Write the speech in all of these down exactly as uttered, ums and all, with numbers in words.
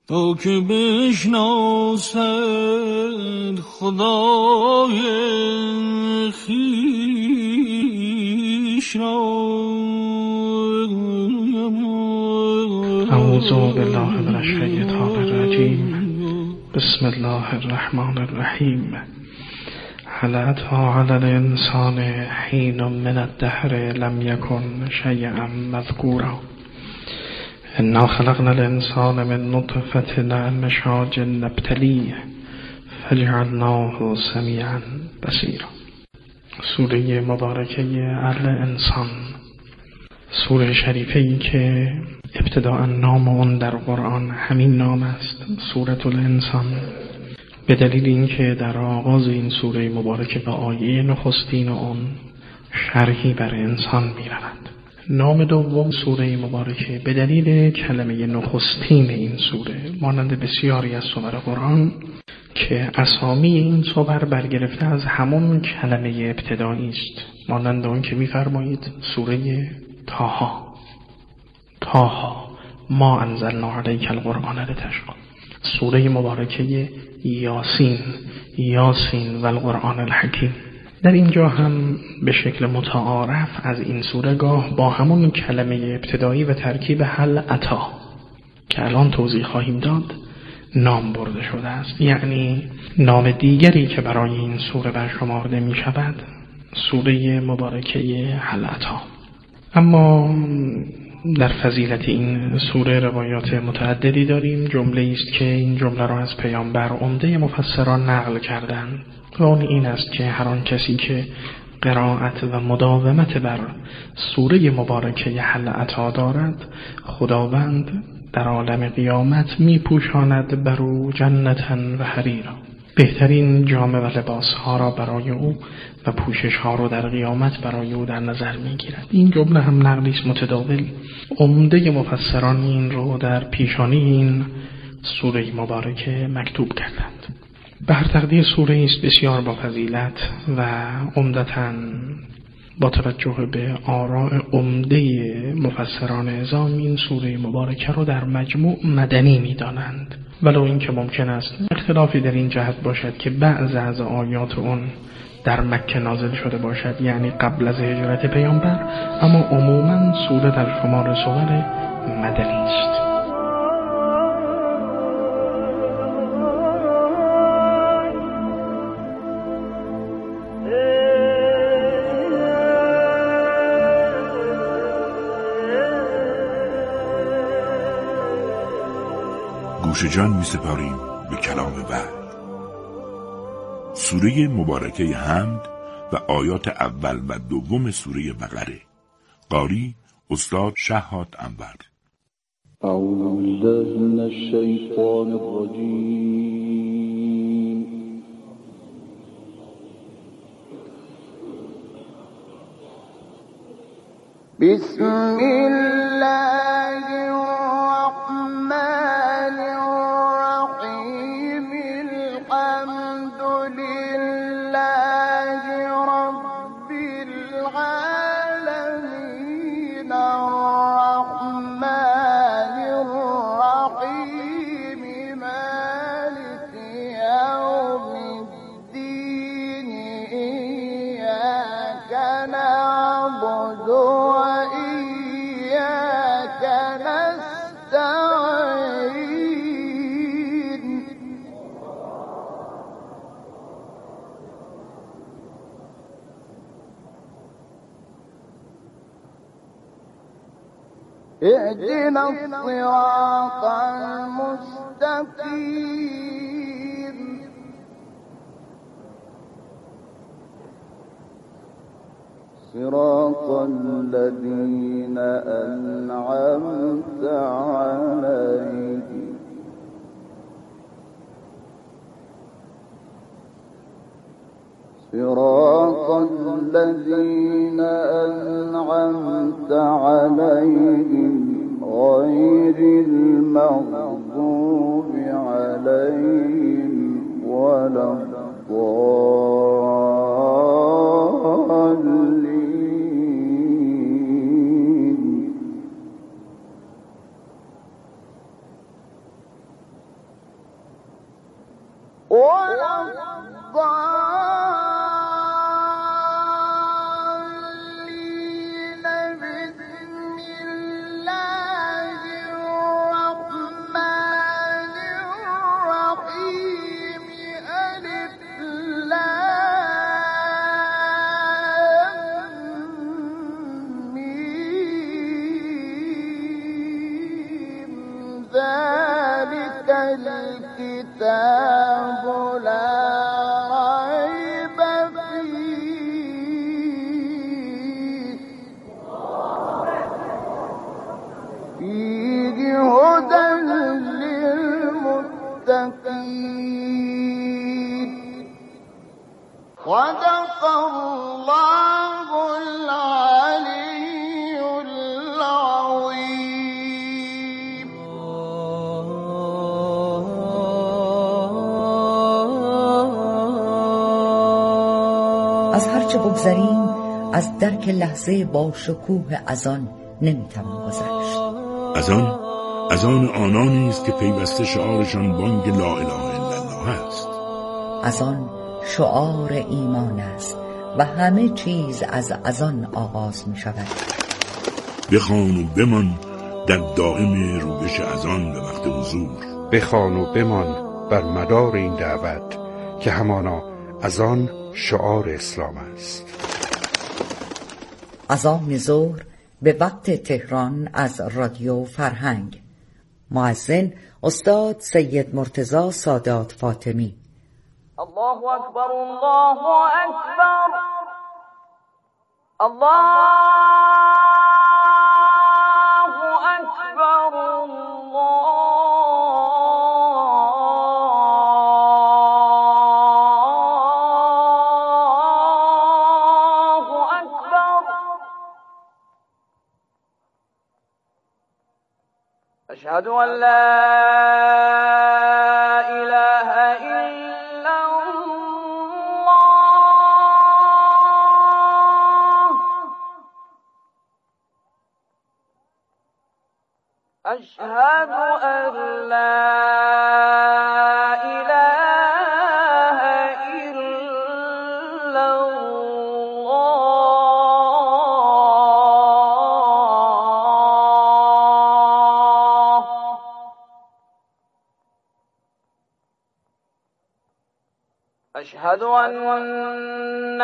تا که بشناسد خدای خویش را. اعوذ بالله من الشیطان الرجیم. بسم الله الرحمن الرحیم. هل اتى علی الانسان حین من الدهر لم یکن شیئا مذکورا. انا خلقنا الانسان من نطفة امشاج نبتلیه فجعلناه سمیعا بصیرا. سوره مبارکه الانسان، سوره شریفه ای که ابتداء نام اون در قرآن همین نام است، سورة الانسان، به دلیل اینکه در آغاز این سوره مبارکه به آیه نخستین اون شرحی بر انسان می رود. نام دوم سوره مبارکه به دلیل کلمه نخستین این سوره، مانند بسیاری از سور قرآن که اسامی این سور برگرفته از همون کلمه ابتدایی است، مانند اون که می‌فرمایید سوره طه، طه ما انزلنا علیک القرآن لتشقی. سوره مبارکه یاسین، یاسین و القرآن الحکیم. در اینجا هم به شکل متعارف از این سوره گاه با همون کلمه ابتدایی و ترکیب هل اتا که الان توضیح خواهیم داد نام برده شده است. یعنی نام دیگری که برای این سوره برشمارده می شود سوره مبارکه هل اتا. اما در فضیلت این سوره روایات متعددی داریم. جمله است که این جمله را از پیامبر عمده مفسران نقل کردند و اون این است که هر آن کسی که قرائت و مداومت بر سوره مبارکه هل اتی دارد، خداوند در عالم قیامت می پوشاند بر او جنتا و حریرا، بهترین جامه و لباس ها را برای او و پوشش ها را در قیامت برای او در نظر می گیرد. این جمله هم نقلی است متداول. عمده مفسران این رو در پیشانی این سوره مبارکه مکتوب کردند. به هر تقدیر سوره است بسیار با فضیلت و عمدتاً با توجه به آراء عمده مفسران عظام این سوره مبارکه رو در مجموع مدنی می دانند، ولو این که ممکن است اختلافی در این جهت باشد که بعض از آیات اون در مکه نازل شده باشد، یعنی قبل از هجرت پیامبر، اما عموماً سوره در شمار سور مدنی است. گوش جان می سپاریم به کلام وحی. سوره مبارکه حمد و آیات اول و دوم سوره بقره. قاری استاد شهاد انور. اعوذ بالله من الشیطان الرجیم. بسم الله اهدنا الصراط المستقيم صراط الذين أنعمت عليهم صراط الذين أنعمت عليهم غير المغضوب عليهم ولا الضالين. ذلك الكتاب لا ريب فيه فيه هدى للمتقين. صدق الله العلي العظيم. از هرچه بگذریم از درک لحظه با شکوه اذان نمیتوان گذشت. اذان اذان آنانی است که پیوسته شعارشان بانگ لا اله الا الله است. اذان شعار ایمان است و همه چیز از اذان آغاز می شود. بخوان و بمان در دائم روبش اذان به وقت حضور. بخوان و بمان بر مدار این دعوت که همانا اذان شعار اسلام است. اذان ظهر به وقت تهران از رادیو فرهنگ. مؤذن استاد سید مرتضی سادات فاطمی. الله اکبر، الله اکبر، الله اکبر، الله اکبر. اشهد ان لا اله الا أشهد أن لا إله إلا الله. أشهد أن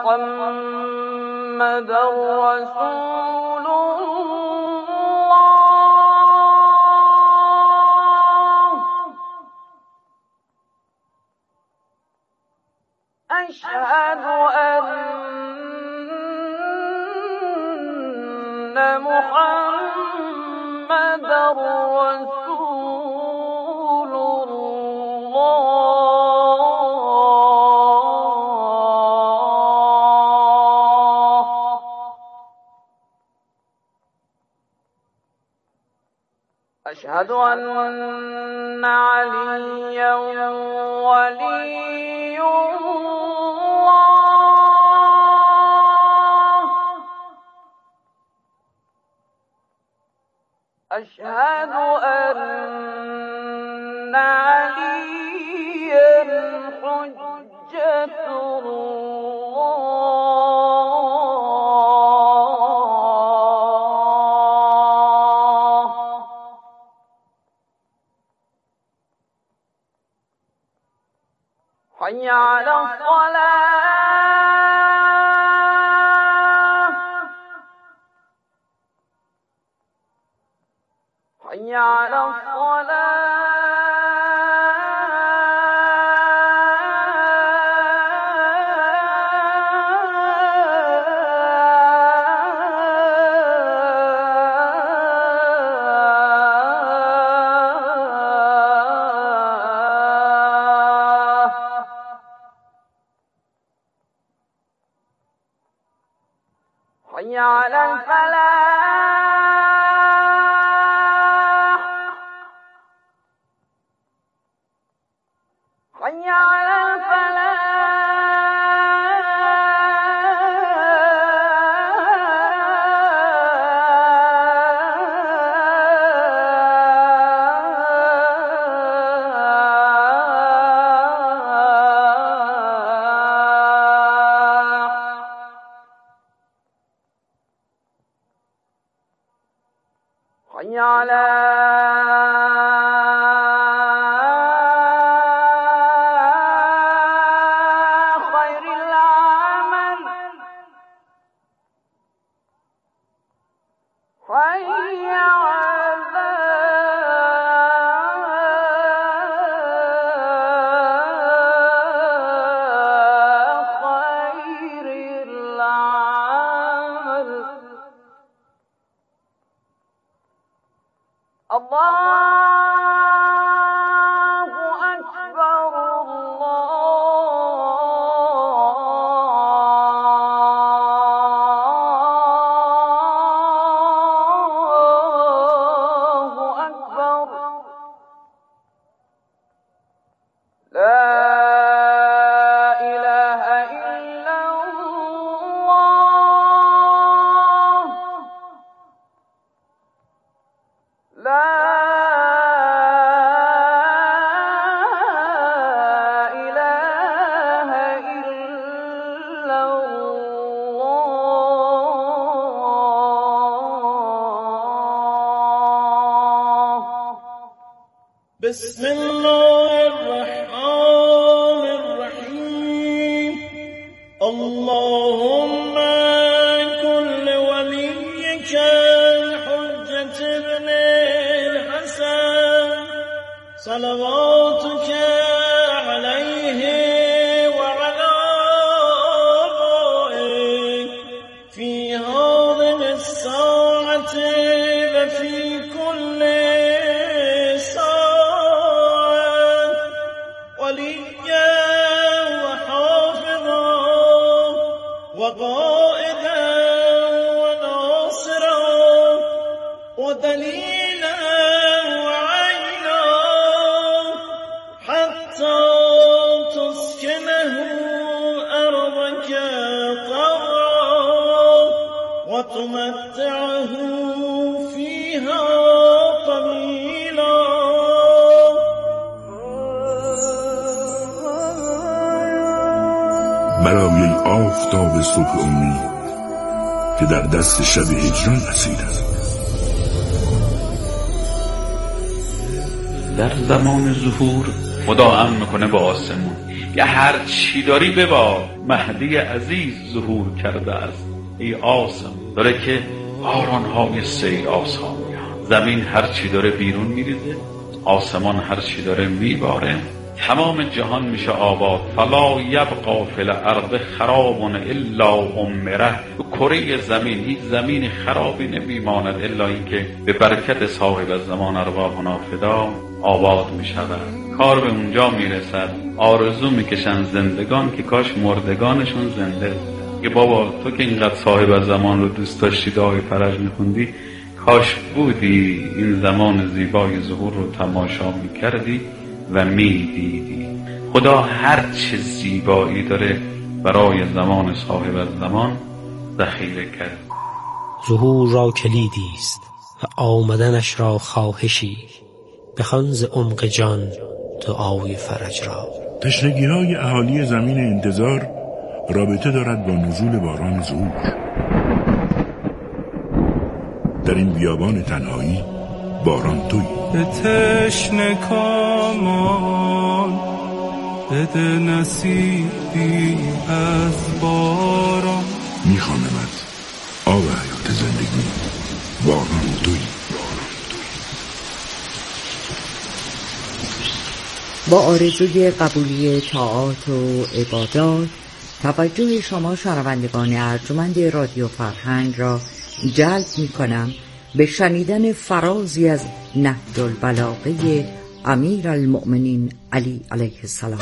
محمدا رسول أشهد أن محمدا رسول الله. أشهد أن عليا ولي أشهد أن عليا حجة الله. حي على الصلاة، حي على حي على الفلاح، حي على الفلاح. بسم الله الرحمن الرحیم. اللهم كل وليك الحجة ابن الحسن صلواتك عليه وعلى آبائه في هذه الساعة وفي كل وقائدا وناصرا ودليلا وعينا حتى تسكنه أرضك طوعا وتمتعه فيها طويلا. برای آفتاب صبح امید که در دست شب هجران اسیر است. در زمان ظهور خدا امر میکنه با آسمون یه هر چی داری ببا، مهدی عزیز ظهور کرده است. ای آسم داره که باران‌های سیل آسا میاد، زمین هر چی داره بیرون میریزه، آسمان هر چی داره میباره، تمام جهان میشه آباد. فلا یبقا فی الارض خراب الا عمره. کره زمین هیچ زمین خرابی نمیماند الا اینکه به برکت صاحب الزمان ارواحنا فدا آباد میشود. کار به اونجا میرسد آرزو میکشن زندگان که کاش مردگانشون زنده. که بابا تو که اینقدر صاحب الزمان رو دوست داشتی، دعای فرج میخوندی، کاش بودی این زمان زیبای ظهور رو تماشا میکردی و میدیدی. خدا هر چه زیبایی داره برای زمان صاحب الزمان ذخیره کرد. ظهور را کلیدی است و آمدنش را خواهشی، بخوان ز عمق جان دعای فرج را. تشنگی‌های اهالی زمین انتظار رابطه دارد با نزول باران ظهور. در این بیابان تنهایی باران تویی. به تشنه کامان بده نصیبی از باران. میخوانمت آب حیات زندگی، باران تویی. با آرزوی قبولی طاعات و عبادات، توجه شما شنوندگان ارجمند رادیو فرهنگ را جلب می کنم به شنیدن فرازی از نهج البلاغه امیر المؤمنین علی علیه السلام.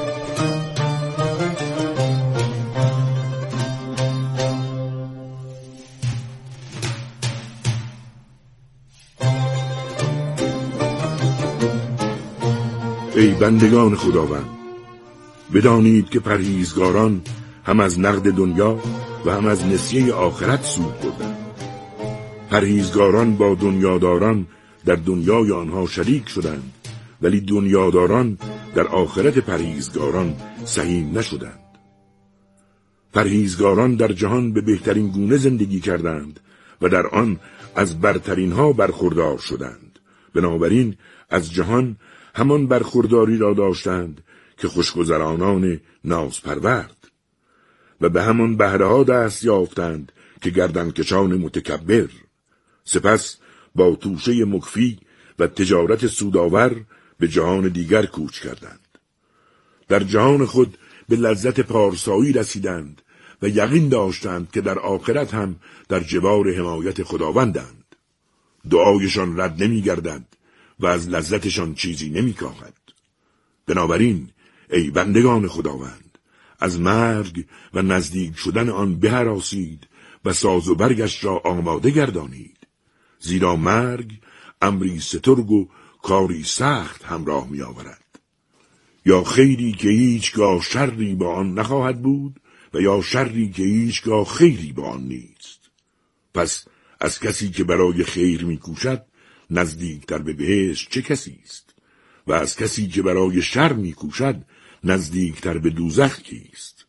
ای بندگان خداوند، بدانید که پرهیزگاران هم از نقد دنیا و هم از نسیه آخرت سود بردند. پرهیزگاران با دنیاداران در دنیای آنها شریک شدند، ولی دنیاداران در آخرت پرهیزگاران سهیم نشدند. پرهیزگاران در جهان به بهترین گونه زندگی کردند و در آن از برترین ها برخوردار شدند. بنابراین از جهان همان برخورداری را داشتند که خوشگذرانان نازپرورد، و به همان بهره ها دست یافتند که گردنکشان متکبر. سپس با توشه مکفی و تجارت سودآور به جهان دیگر کوچ کردند. در جهان خود به لذت پارسایی رسیدند و یقین داشتند که در آخرت هم در جوار حمایت خداوندند. دعایشان رد نمی گردد و از لذتشان چیزی نمی‌کاهد. بنابراین ای بندگان خداوند، از مرگ و نزدیک شدن آن بهراسید و ساز و برگش را آماده گردانید، زیرا مرگ امری سترگ و کاری سخت همراه می آورد. یا خیری که هیچگاه شری با آن نخواهد بود و یا شری که هیچگاه خیری با آن نیست. پس از کسی که برای خیر می کوشد نزدیکتر به بهشت چه کسی است؟ و از کسی که برای شر می کوشد نزدیکتر به دوزخ کیست؟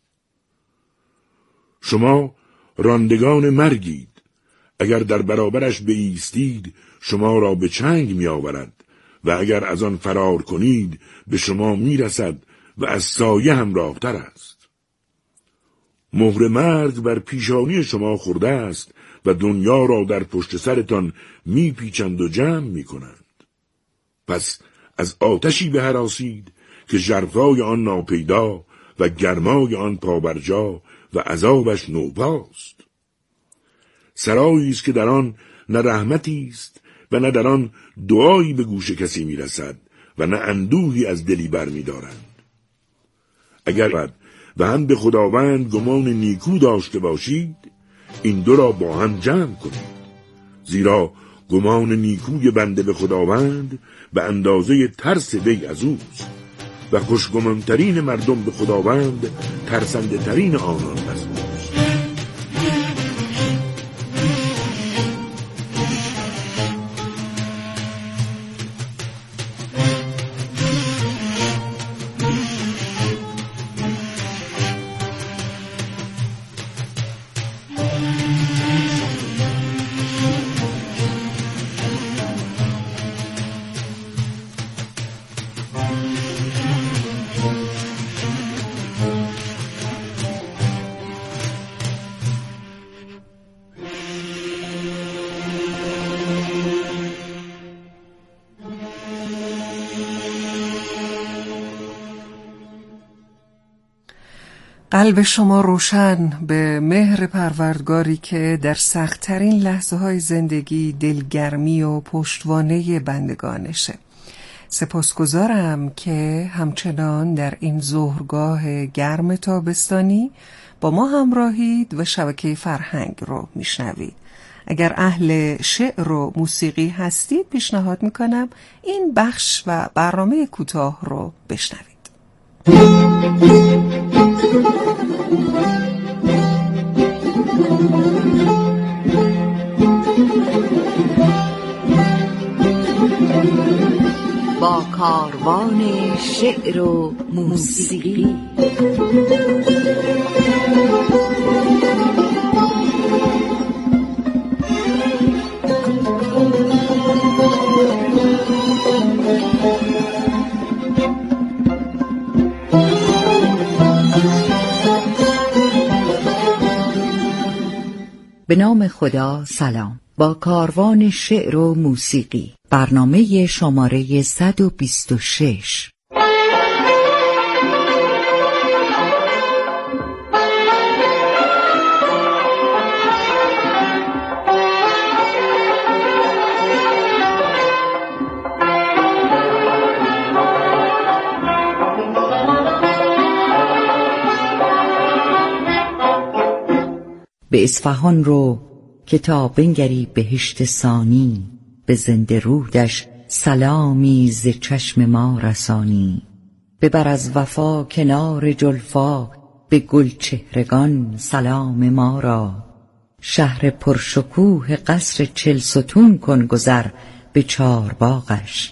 شما راندگان مرگید، اگر در برابرش بایستید شما را به چنگ می آورد و اگر از آن فرار کنید به شما می رسد و از سایه همراه تر است. مهر مرگ بر پیشانی شما خورده است و دنیا را در پشت سرتان می پیچند و جمع می کنند. پس از آتشی بهراسید که ژرفای آن ناپیدا و گرمای آن پابرجا و عذابش نوپاست. سرایی است که در آن نه رحمتی است و نه در آن دعایی به گوش کسی می رسد و نه اندوهی از دلی بر می دارند. اگر بد و هم به خداوند گمان نیکو داشته باشید، این دو را با هم جمع کنید، زیرا گمان نیکوی بنده به خداوند به اندازه ترس وی از اوست و خوشگمانترین مردم به خداوند ترسنده ترین آنان از اوست. قلب شما روشن به مهر پروردگاری که در سخت‌ترین لحظه‌های زندگی دلگرمی و پشتوانه بندگانشه. سپاسگزارم که همچنان در این ظهرگاه گرم تابستانی با ما همراهید و شبکه فرهنگ رو میشنوید. اگر اهل شعر و موسیقی هستید پیشنهاد میکنم این بخش و برنامه کوتاه رو بشنوید. با کاروان شعر و موسیقی به نام خدا. سلام. با کاروان شعر و موسیقی، برنامه شماره صد و بیست و شش. به اصفهان رو که تا بنگری بهشت ثانی، به زنده رودش سلامی ز چشم ما رسانی. ببر از وفا کنار جلفا، به گل چهرگان سلام ما را. شهر پرشکوه قصر چل ستون کن گذر به چار باغش.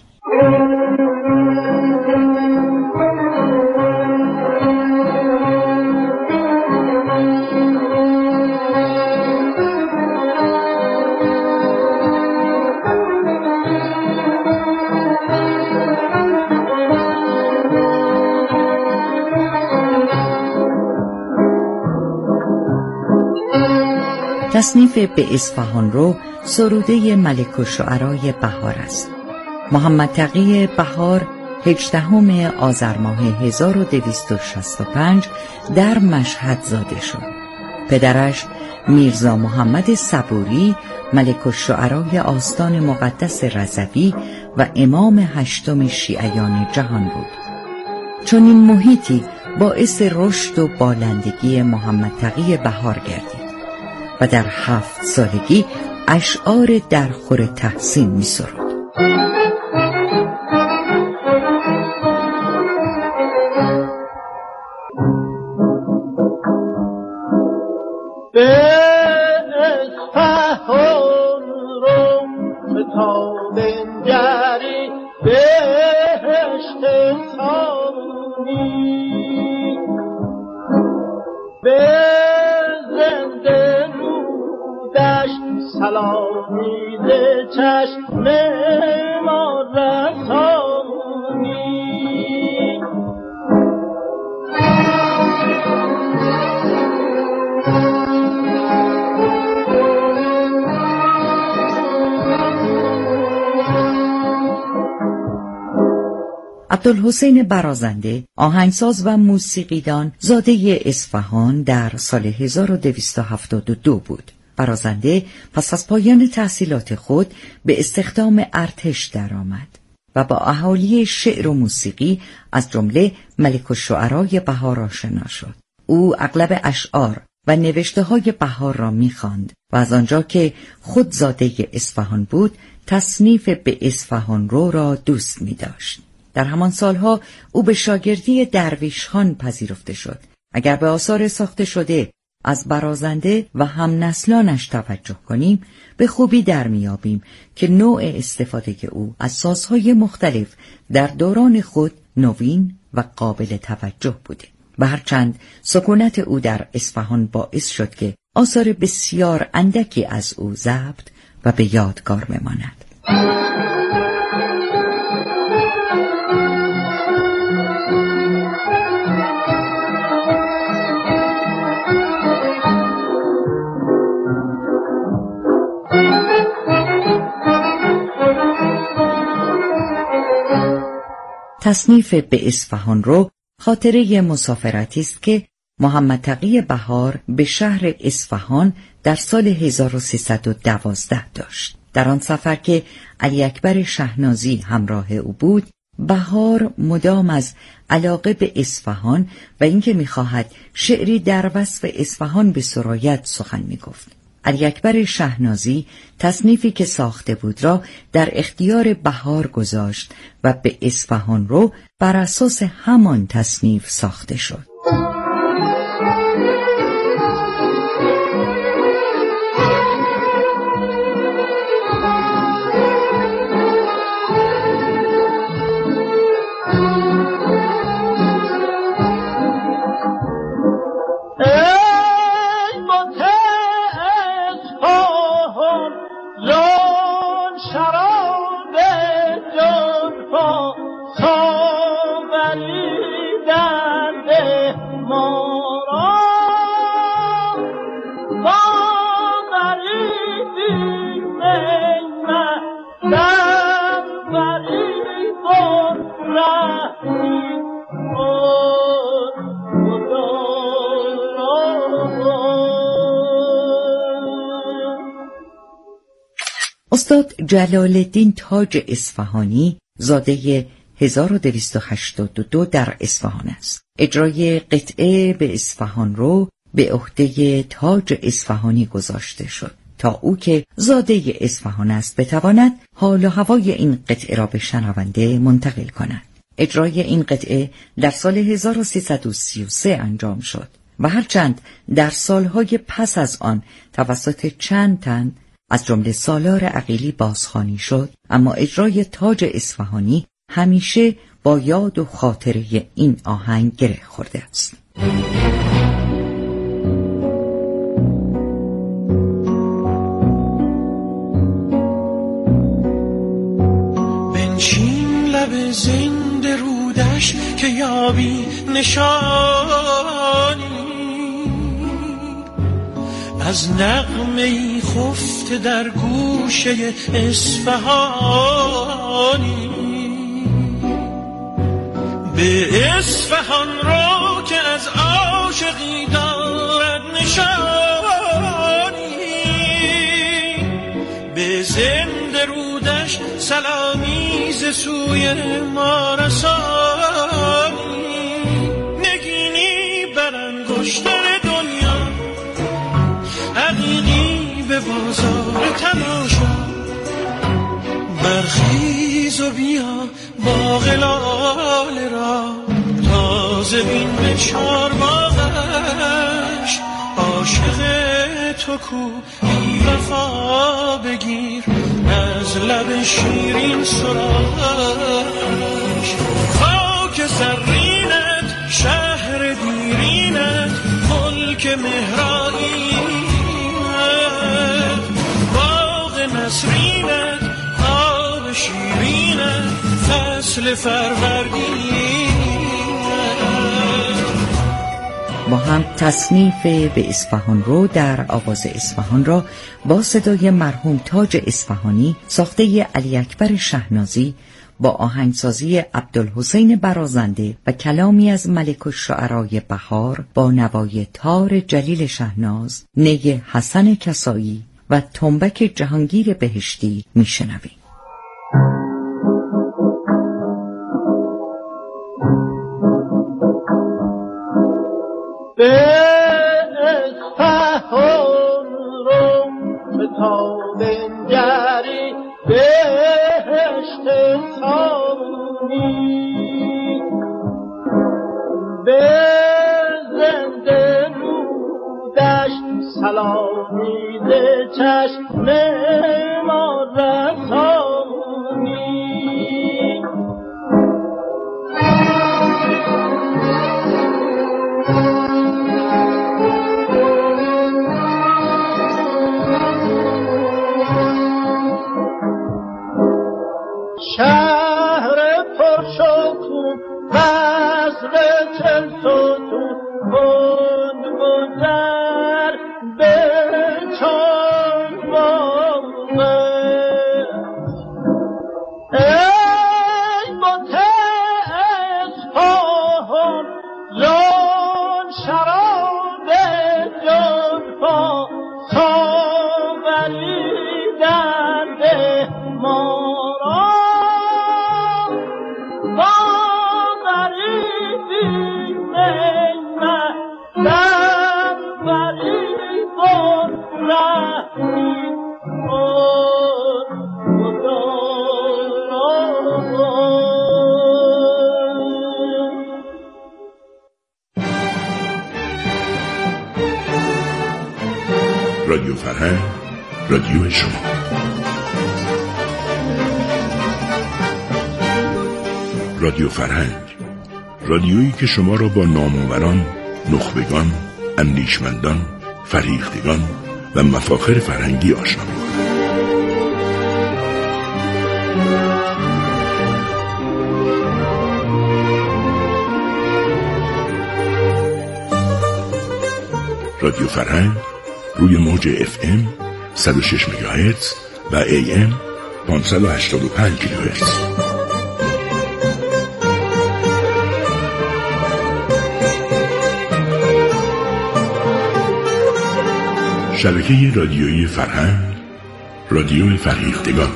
تصنیف به اصفهان رو سروده ملک الشعرای بهار است. محمد تقی بهار هجدهم آذر ماه هزار و دویست و شصت و پنج در مشهد زاده شد. پدرش میرزا محمد صبوری ملک الشعرای آستان مقدس رضوی و امام هشتم شیعیان جهان بود. چون این محیطی باعث رشد و بالندگی محمد تقی بهار گردید و در هفت سالگی اشعار درخور تحسین می سرود. سلامی به چشم ما رسانی. عبدالحسین برازنده آهنگساز و موسیقیدان زاده اصفهان در سال هزار و دویست و هفتاد و دو بود. برازنده پس از پایان تحصیلات خود به استخدام ارتش درآمد و با اهالی شعر و موسیقی از جمله ملک الشعرای بهار آشنا شد. او اغلب اشعار و نوشته‌های بهار را می‌خواند و از آنجا که خود زاده اصفهان بود، تصنیف به اصفهان رو را دوست می‌داشت. در همان سالها او به شاگردی درویش خان پذیرفته شد. اگر به آثار ساخته شده از برازنده و هم نسلانش توجه کنیم، به خوبی در میابیم که نوع استفاده او از سازهای مختلف در دوران خود نوین و قابل توجه بوده و هرچند سکونت او در اصفهان باعث شد که آثار بسیار اندکی از او ضبط و به یادگار بماند. تصنیف به اصفهان رو خاطره مسافرتی است که محمد تقی بهار به شهر اصفهان در سال هزار و سیصد و دوازده داشت. در آن سفر که علی اکبر شهنازی همراه او بود، بهار مدام از علاقه به اصفهان و اینکه می‌خواهد شعری در وصف اصفهان به سرایت سخن می‌گفت. علی اکبر شهنازی تصنیفی که ساخته بود را در اختیار بهار گذاشت و به اصفهان رو بر اساس همان تصنیف ساخته شد. استاد جلال الدین تاج اصفهانی زاده هزار و دویست و هشتاد و دو در اصفهان است. اجرای قطعه به اصفهان رو به عهده تاج اصفهانی گذاشته شد تا او که زاده اصفهان است بتواند حال و هوای این قطعه را به شنونده منتقل کند. اجرای این قطعه در سال هزار و سیصد و سی و سه انجام شد و هرچند در سالهای پس از آن توسط چند تن از جمله سالار عقیلی بازخوانی شد، اما اجرای تاج اصفهانی همیشه با یاد و خاطره این آهنگ گره خورده است. بنشین لب زنده رودش که یابی نشانی از نغمه‌ای خفته در گوشه اصفهانی. به اصفهان رو که از از عاشقی دارد نشانی، به زنده رودش سلامی ز سوی ما رسانی. نگینی بر انگشتر دنیا، عقیقی به بازار تماشا، برخیز و بیا باغ لاله را، تازه بین به چار باغش. عاشق تو کو بی وفا بگیر از لب شیرین سراغش. خاک زرینت شهر دیرینت ملک مهرائینت، باغ نسرینت آب شیرینت فصل فروردینت. با هم تصنیف به اصفهان رو در آواز اصفهان را با صدای مرحوم تاج اصفهانی ساخته علی اکبر شهنازی با آهنگسازی عبدالحسین برازنده و کلامی از ملک الشعرای بهار با نوای تار جلیل شهناز، نی حسن کسایی و تنبک جهانگیر بهشتی میشنویم. به اصفهان رو تا بنگری بهشت سامونی، به زنده رودش سلامی ز چشم ما رسانی. شهر پرشکوه قصر چلستون بند گذر به چار باغه. ای بت اصفهان زان شراب جانها ساغری در ده ما رادیو فرهنگ، رادیو شما. رادیو فرهنگ، رادیویی که شما را با نامآوران، نخبگان، اندیشمندان، فرهیختگان و مفاخر فرهنگی آشنا می‌کند. رادیو فرهنگ روی موج اف ام صد و شش مگاهرتز و ای ام پانصد و هشتاد و پنج کیلوهرتز. شبکه رادیویی فرهنگ، رادیو فرهیختگان.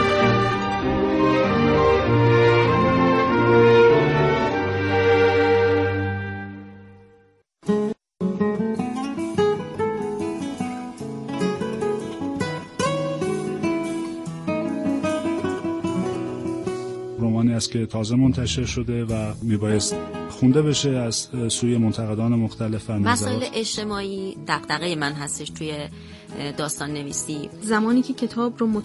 رمانی است که تازه منتشر شده و میبایست خونده بشه از سوی منتقدان مختلف. مسائل اجتماعی دغدغه من هستش توی داستان نویسی. زمانی که کتاب رو